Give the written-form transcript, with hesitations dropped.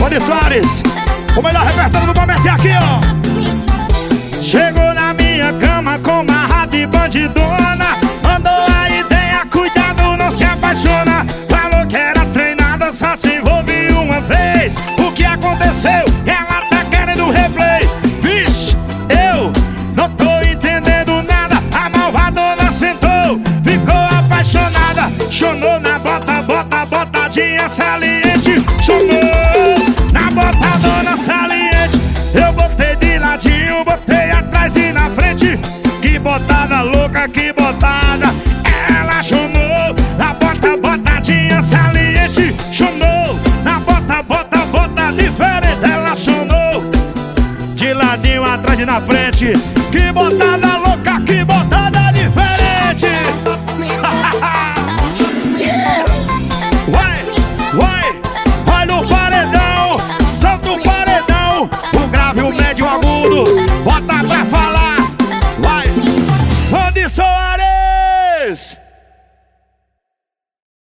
Rony Soares, o melhor repertório do momento é aqui, ó. Chegou na minha cama com uma rata bandidona. Mandou a ideia, cuidado, não se apaixona. Falou que era treinada, só se envolve uma vez. O que aconteceu? Ela tá querendo replay. Vixe, eu não tô entendendo nada. A malvadona sentou, ficou apaixonada. Chonou na bota, botadinha saliente. Chonou na botadona saliente. Eu botei de ladinho, botei atrás e na frente. Que botada louca, que botada. Ela chonou na botadinha saliente. Chonou na bota diferente. Ela chonou de ladinho, atrás e na frente. Que botada louca, que botada diferente. Vai no paredão, solta o paredão. O grave, o médio, o agudo.